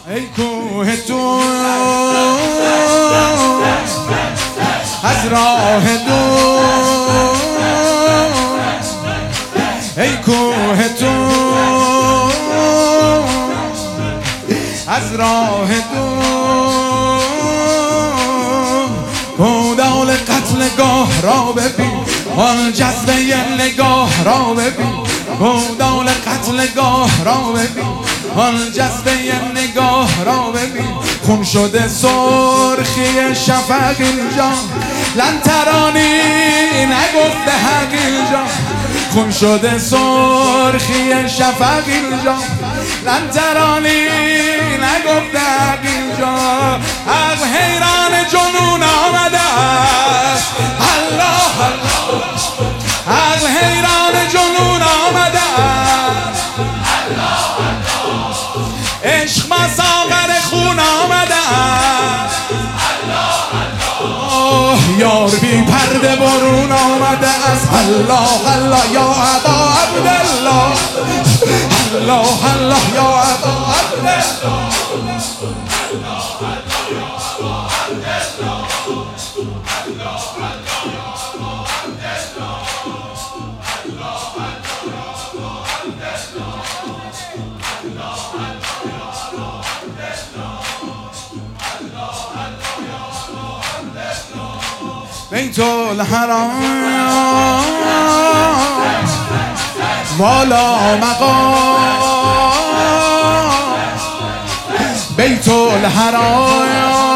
ای کوه تو از راه دور، ای کوه تو از راه دور، گودال قتلگاه را ببین، آن جذبه نگاه را ببین، گودال قتلگاه را ببین، آن جذبه نگاه را ببین. خون شده سرخی شفق اینجا، لن ترانی نگفته حق اینجا. خون شده سرخی شفق اینجا، لن ترانی نگفته حق اینجا. از حیران جنون آمده است، الله الله. از حیران جنون آمده است، الله الله. عشق مساغر خون آمده است، الله الله. یار بی پرده برون آمده است، الله الله. یا ابا عبدالله، الله الله. یا ابا عبدالله، بیت الحرام والا مقام، بیت الحرام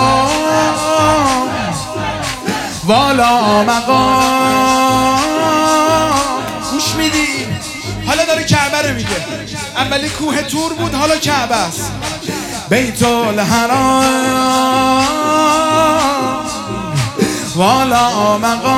والا مقام. گوش میدی؟ حالا داره کعبه رو میگه. اولی کوه تور بود، حالا کعبه است. بیت الحرام والا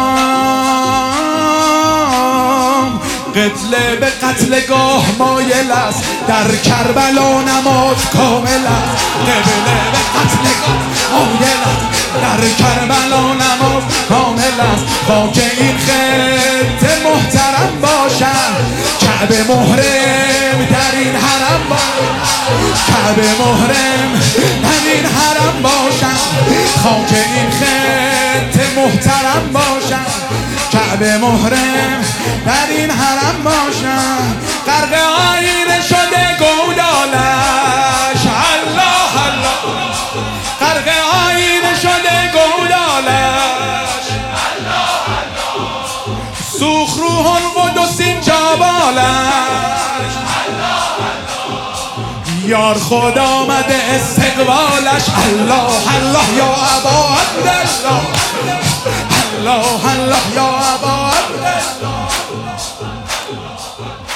مقام، قتل به قتلگاه مایل است، در کربلا نماز کامل است. قبله به قتلگاه مایل است، در کربلا نماز کامل است. خاک این خطه محترم باشد، کعبه محرم در این حرم باشد، کعبه محرم در این حرم باشد. خاک این خطه محترم باشد، کعبه محرم در این حرم باشد. غرق آینه شده گودالش، الله الله. غرق آینه شده گودالش، الله الله. سوخ روح القدس اینجا بالش، الله الله. یار خدا آمده استقبالش، الله الله. یا ابا عبدالله، الله الله. یا ابا عبدالله.